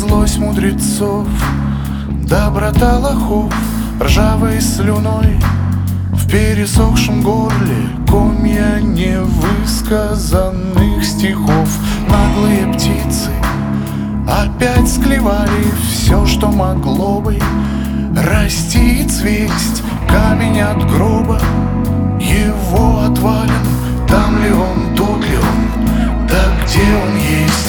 злость мудрецов, доброта лохов, ржавой слюной в пересохшем горле комья невысказанных стихов. Наглые птицы опять склевали все, что могло бы расти и цвесть. Камень от гроба его отвален. Там ли он, тут ли он, да где он есть?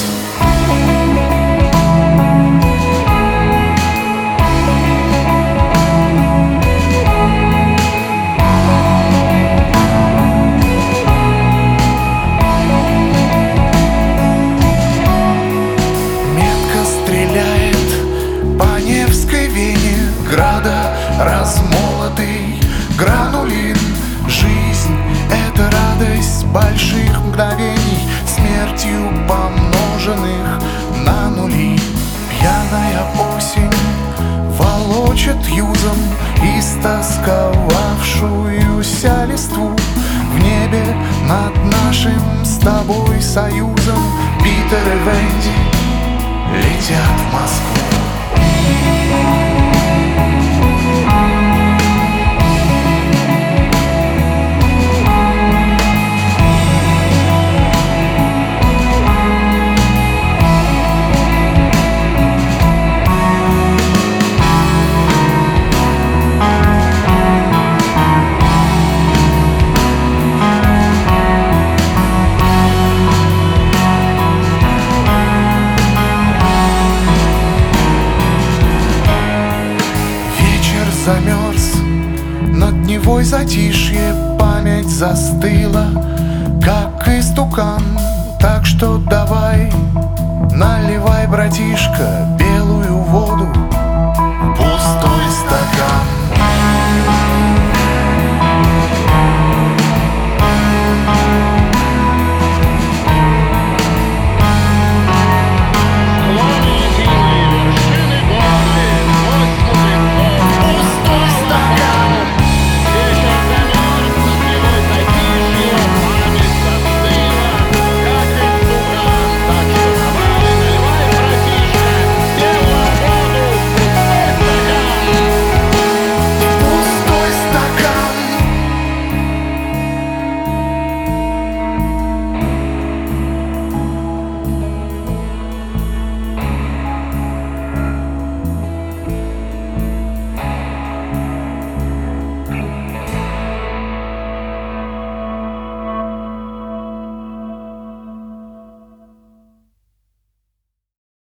Града размолотый гранулин. Жизнь — это радость больших мгновений, смертью помноженных на нули. Пьяная осень волочит юзом истосковавшуюся листву. В небе над нашим с тобой союзом Питер и Венди летят в Москву. Замерз, над Невой затишье, память застыла, как истукан. Так что давай, наливай, братишка, белую воду, пустой стакан.